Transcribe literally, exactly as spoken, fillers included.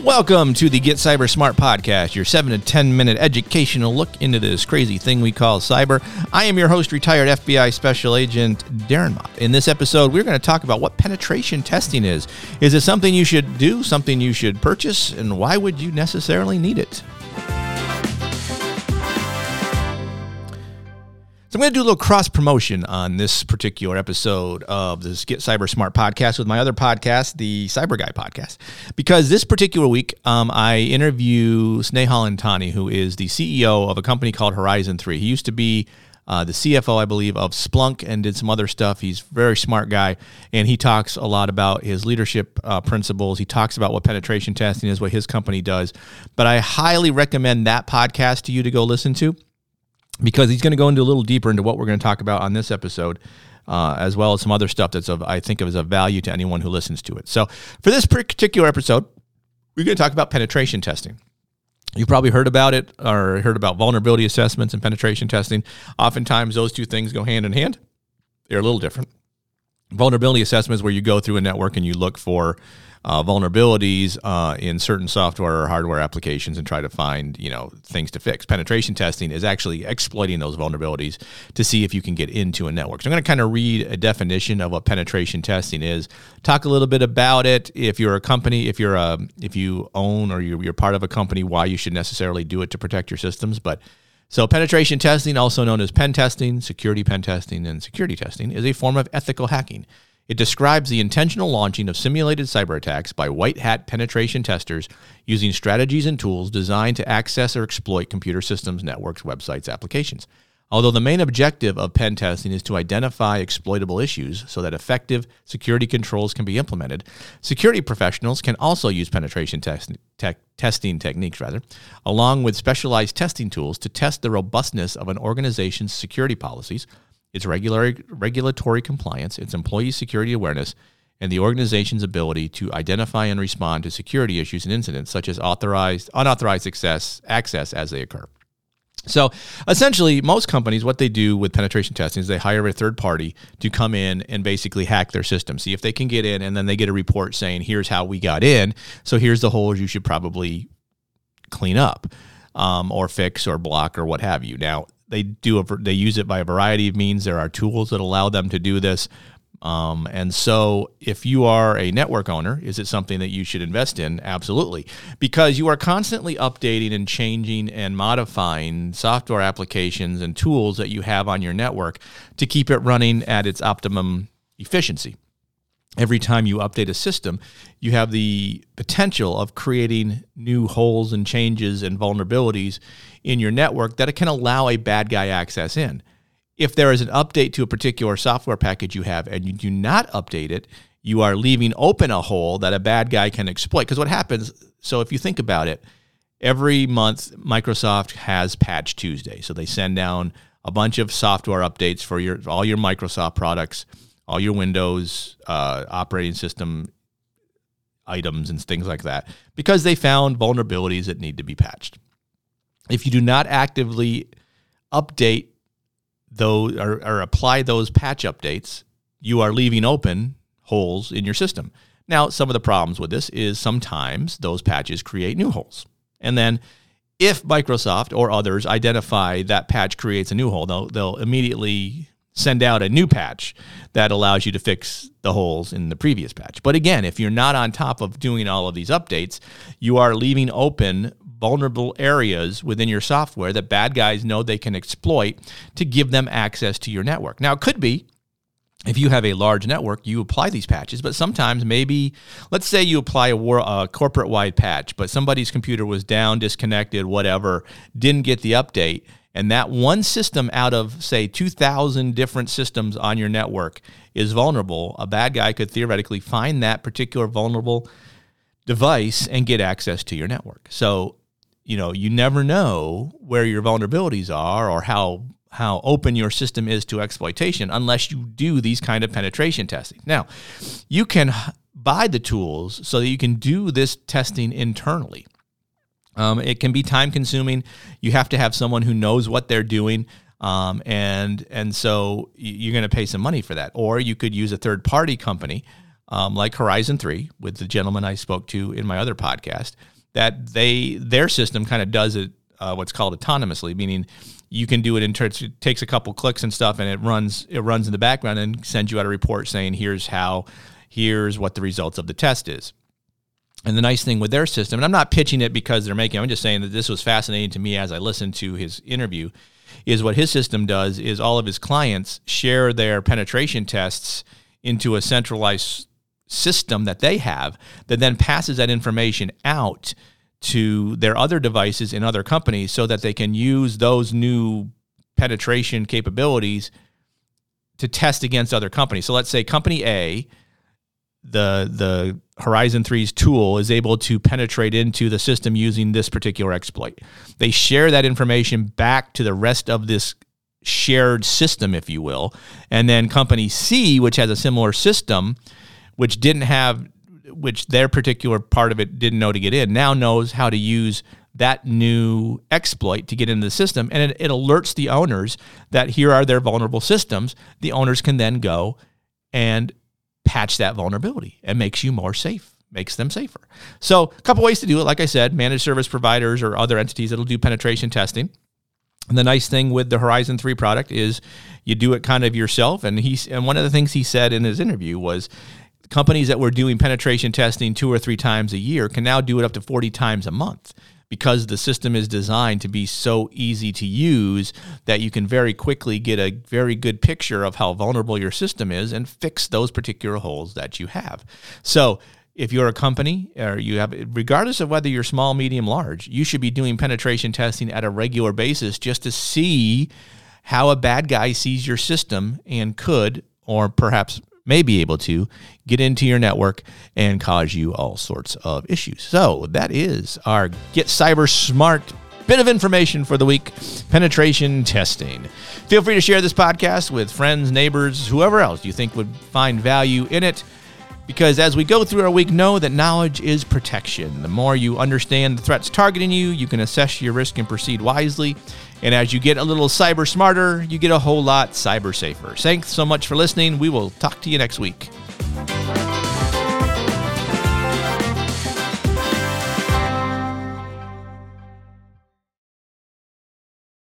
Welcome to the Get Cyber Smart podcast, your seven to ten minute educational look into this crazy thing we call cyber. I am your host, retired F B I Special Agent Darren Mott. In this episode, we're going to talk about what penetration testing is. Is it something you should do, something you should purchase, and why would you necessarily need it? So I'm going to do a little cross-promotion on this particular episode of this Get Cyber Smart podcast with my other podcast, the Cyber Guy podcast, because this particular week um, I interview Snehal Antani, who is the C E O of a company called Horizon three. He used to be uh, the C F O, I believe, of Splunk and did some other stuff. He's a very smart guy, and he talks a lot about his leadership uh, principles. He talks about what penetration testing is, what his company does. But I highly recommend that podcast to you to go listen to, because he's going to go into a little deeper into what we're going to talk about on this episode, uh, as well as some other stuff that's of, I think of as of value to anyone who listens to it. So for this particular episode, we're going to talk about penetration testing. You've probably heard about it or heard about vulnerability assessments and penetration testing. Oftentimes those two things go hand in hand. They're a little different. Vulnerability assessment is where you go through a network and you look for uh, vulnerabilities uh, in certain software or hardware applications and try to find, you know, things to fix. Penetration testing is actually exploiting those vulnerabilities to see if you can get into a network. So I'm going to kind of read a definition of what penetration testing is, talk a little bit about it. If you're a company, if you're a, if you own or you're, you're part of a company, why you should necessarily do it to protect your systems. But so penetration testing, also known as pen testing, security pen testing, and security testing, is a form of ethical hacking. It describes the intentional launching of simulated cyber attacks by white hat penetration testers using strategies and tools designed to access or exploit computer systems, networks, websites, applications. Although the main objective of pen testing is to identify exploitable issues so that effective security controls can be implemented, security professionals can also use penetration test, te- testing techniques, rather, along with specialized testing tools to test the robustness of an organization's security policies, its regular, regulatory compliance, its employee security awareness, and the organization's ability to identify and respond to security issues and incidents such as authorized, unauthorized access, access as they occur. So essentially, most companies, what they do with penetration testing is they hire a third party to come in and basically hack their system, see if they can get in, and then they get a report saying, here's how we got in, so here's the holes you should probably clean up um, or fix or block or what have you. Now, they do a, they use it by a variety of means. There are tools that allow them to do this. Um, and so if you are a network owner, is it something that you should invest in? Absolutely. Because you are constantly updating and changing and modifying software applications and tools that you have on your network to keep it running at its optimum efficiency. Every time you update a system, you have the potential of creating new holes and changes and vulnerabilities in your network that it can allow a bad guy access in. If there is an update to a particular software package you have and you do not update it, you are leaving open a hole that a bad guy can exploit. Because what happens, so if you think about it, every month Microsoft has Patch Tuesday. So they send down a bunch of software updates for your all your Microsoft products, all your Windows uh, operating system items and things like that, because they found vulnerabilities that need to be patched. If you do not actively update those or, or apply those patch updates, you are leaving open holes in your system. Now, some of the problems with this is sometimes those patches create new holes. And then if Microsoft or others identify that patch creates a new hole, they'll, they'll immediately send out a new patch that allows you to fix the holes in the previous patch. But again, if you're not on top of doing all of these updates, you are leaving open vulnerable areas within your software that bad guys know they can exploit to give them access to your network. Now, it could be, if you have a large network, you apply these patches, but sometimes maybe, let's say you apply a, war, a corporate-wide patch, but somebody's computer was down, disconnected, whatever, didn't get the update, and that one system out of, say, two thousand different systems on your network is vulnerable, a bad guy could theoretically find that particular vulnerable device and get access to your network. So, you know, you never know where your vulnerabilities are or how how open your system is to exploitation unless you do these kind of penetration testing. Now, you can buy the tools so that you can do this testing internally. Um, it can be time consuming. You have to have someone who knows what they're doing. Um, and and so you're going to pay some money for that. Or you could use a third-party company um, like Horizon three with the gentleman I spoke to in my other podcast. that they their system kind of does it uh, what's called autonomously, meaning you can do it in terms, it takes a couple clicks and stuff, and it runs it runs in the background and sends you out a report saying, here's how, here's what the results of the test is. And the nice thing with their system, and I'm not pitching it because they're making, I'm just saying that this was fascinating to me as I listened to his interview, is what his system does is all of his clients share their penetration tests into a centralized system that they have that then passes that information out to their other devices in other companies so that they can use those new penetration capabilities to test against other companies. So let's say company A, the the Horizon three's tool is able to penetrate into the system using this particular exploit. They share that information back to the rest of this shared system, if you will. And then company C, which has a similar system, which didn't have, which their particular part of it didn't know to get in, now knows how to use that new exploit to get into the system. And it, it alerts the owners that here are their vulnerable systems. The owners can then go and patch that vulnerability and makes you more safe, makes them safer. So a couple ways to do it. Like I said, managed service providers or other entities that'll do penetration testing. And the nice thing with the Horizon three product is you do it kind of yourself. And he's, and one of the things he said in his interview was companies that were doing penetration testing two or three times a year can now do it up to forty times a month, because the system is designed to be so easy to use that you can very quickly get a very good picture of how vulnerable your system is and fix those particular holes that you have. So if you're a company or you have, regardless of whether you're small, medium, large, you should be doing penetration testing at a regular basis just to see how a bad guy sees your system and could, or perhaps may be able to, get into your network and cause you all sorts of issues. So that is our Get Cyber Smart bit of information for the week, penetration testing. Feel free to share this podcast with friends, neighbors, whoever else you think would find value in it, because as we go through our week, know that knowledge is protection. The more you understand the threats targeting you, you can assess your risk and proceed wisely. And as you get a little cyber smarter, you get a whole lot cyber safer. Thanks so much for listening. We will talk to you next week.